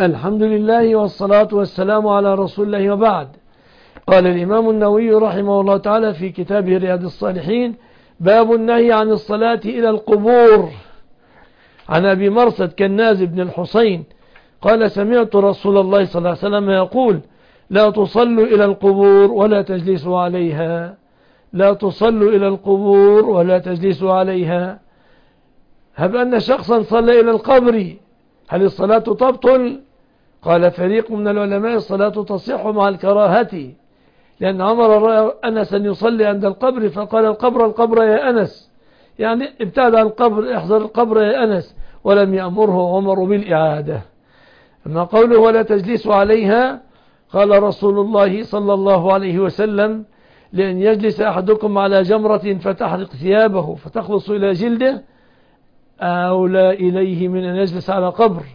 الحمد لله والصلاة والسلام على رسول الله وبعد. قال الإمام النووي رحمه الله تعالى في كتابه رياض الصالحين: باب النهي عن الصلاة إلى القبور. عن أبي مرصد كناز بن الحسين قال: سمعت رسول الله صلى الله عليه وسلم يقول: لا تصلوا إلى القبور ولا تجلسوا عليها. لا تصلوا إلى القبور ولا تجلسوا عليها. هب أن شخصا صلى إلى القبر، هل الصلاة تبطل؟ قال فريق من العلماء: الصلاة تصح مع الكراهة، لأن عمر أنس أن يصلي عند القبر فقال: القبر يا أنس، يعني ابتعد عن القبر، احذر القبر يا أنس، ولم يأمره عمر بالإعادة. أما قوله ولا تجلسوا عليها، قال رسول الله صلى الله عليه وسلم: لأن يجلس أحدكم على جمرة فتحرق ثيابه فتخلص إلى جلده أولى إليه من أن يجلس على قبر.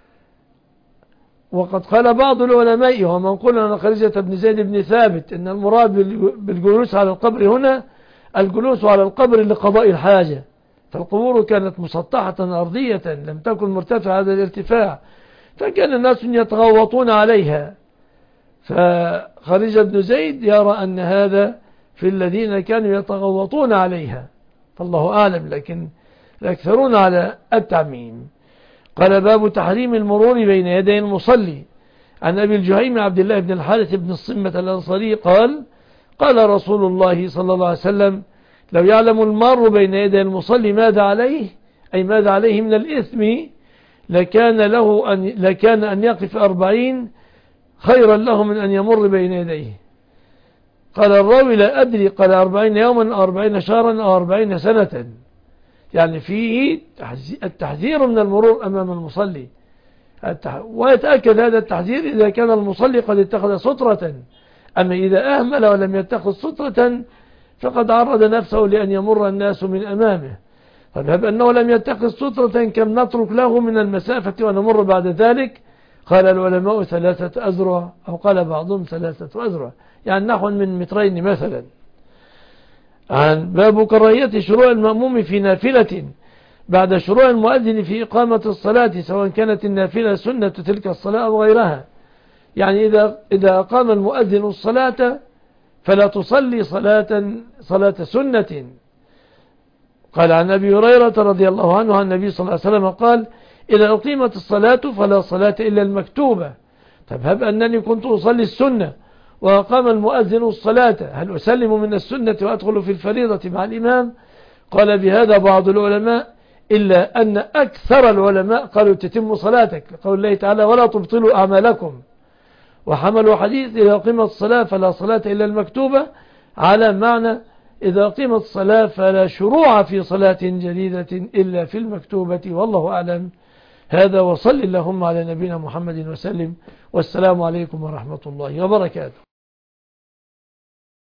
وقد قال بعض العلماء ومن قال عن خارجة بن زيد بن ثابت إن المراد بالجلوس على القبر هنا الجلوس على القبر لقضاء الحاجة، فالقبور كانت مسطحة أرضية لم تكن مرتفعة هذا الارتفاع، فكان الناس يتغوطون عليها، فخارجة بن زيد يرى أن هذا في الذين كانوا يتغوطون عليها، فالله أعلم، لكن الأكثرون على التعميم. قال: باب تحريم المرور بين يدي المصلي. عن أبي الجهيم عبد الله بن الحارث بن الصمة الأنصاري قال: قال رسول الله صلى الله عليه وسلم: لو يعلم المار بين يدي المصلي ماذا عليه، أي ماذا عليه من الإثم، لكان أن يقف 40 خيرا له من أن يمر بين يديه. قال الراوي: لا أدري، قال 40 يوما أو 40 شهرا أو 40 سنة، يعني فيه التحذير من المرور أمام المصلي، ويتأكد هذا التحذير إذا كان المصلي قد اتخذ سترة. أما إذا أهمل ولم يتخذ سترة فقد عرض نفسه لأن يمر الناس من أمامه. فذهب أنه لم يتخذ سترة كم نترك له من المسافة ونمر بعد ذلك. قال العلماء 3 أذرع، أو قال بعضهم 3 أذرع، يعني نحو من 2 متر مثلا. عن باب كراهية شروع المأموم في نافلة بعد شروع المؤذن في إقامة الصلاة، سواء كانت النافلة سنة تلك الصلاة أو غيرها. يعني إذا أقام المؤذن الصلاة فلا تصلي صلاة سنة. قال عن أبي هريرة رضي الله عنه عن النبي صلى الله عليه وسلم قال: إذا أقيمت الصلاة فلا صلاة إلا المكتوبة. طب هب أنني كنت أصلي السنة وأقام المؤذن الصلاة، هل أسلم من السنة وأدخل في الفريضة مع الإمام؟ قال بهذا بعض العلماء، إلا أن أكثر العلماء قالوا تتم صلاتك، لقول الله تعالى: ولا تبطلوا أعمالكم. وحملوا حديث إذا أقيمت الصلاة فلا صلاة إلا المكتوبة على معنى إذا أقيمت الصلاة فلا شروع في صلاة جديدة إلا في المكتوبة، والله أعلم. هذا، وصل اللهم على نبينا محمد وسلم، والسلام عليكم ورحمة الله وبركاته.